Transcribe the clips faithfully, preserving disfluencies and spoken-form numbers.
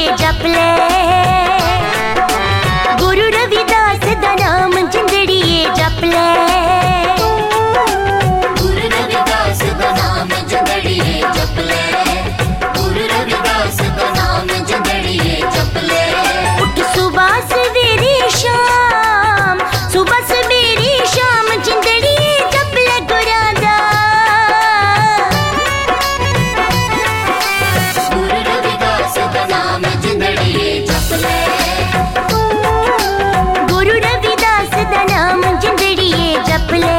जप ले, गुरु रविदास दा नाम जिंदड़िए जप ले, गुरु रविदास दा नाम जिंदड़िए जप ले, गुरु रविदास दा नाम जिंदड़िए जप ले। उठ सुबह सवेरे शाम, सुबह सवेरे शाम जिंदड़िए जप ले गुरां दा, गुरु रविदास दा नाम जिंदड़िए जप ले, गुरु रविदास दा नाम जिंदड़िए जप ले।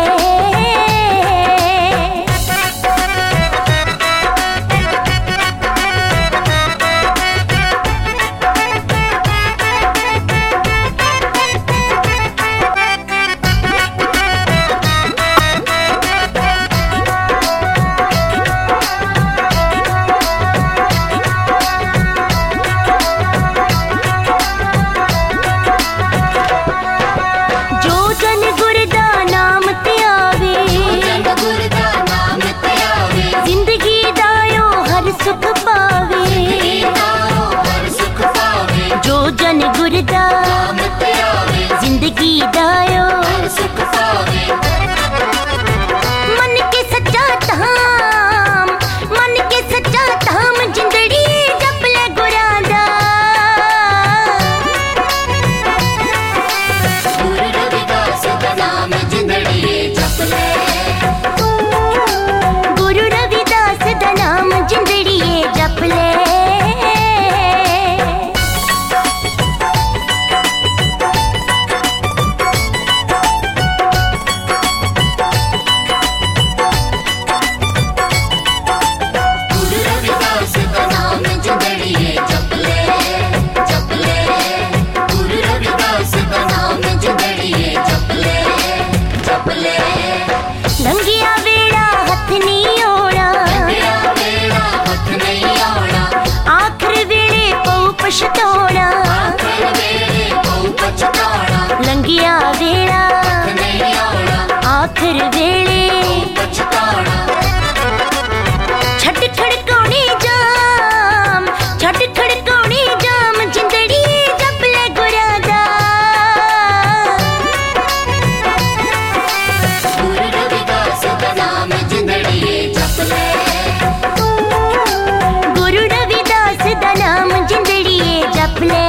जन गुरदा जिंदगी दायो सुख पावे, मन के सच्चा धाम, मन के सच्चा धाम जिंदड़ी जप ले गुरां दा, गुरु रविदास दा नाम जिंदड़िए जप ले, गुरु रविदास दा नाम जिंदड़िए जप ले। लंघिया वेड़ा हथ नहीं औना, आखिर वेले पऊ पछताना, लंघिया वेड़ा आखिर वेले छट खड़काउने जाम, छट खड़काउने जाम जिंदड़ी जप ले गुरां दा, गुरु रविदास दा नाम जिंदड़िए जप ले, गुरु रविदास दा नाम जिंदड़िए जप ले।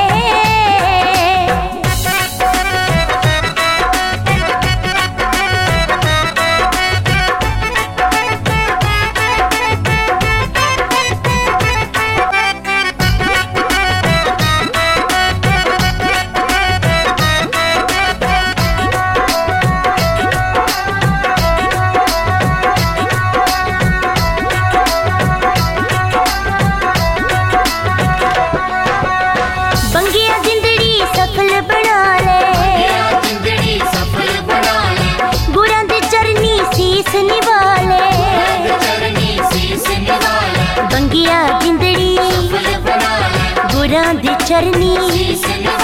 बंगिया जिंदड़ी सफल बना ले, जिंदड़ी सफल बना ले, गुरां दे चरनी सीस निवाले, चरनी सीस निवाले, बंगिया जिंदड़ी सफल बना ले, गुरां दे चरनी सीस निवाले।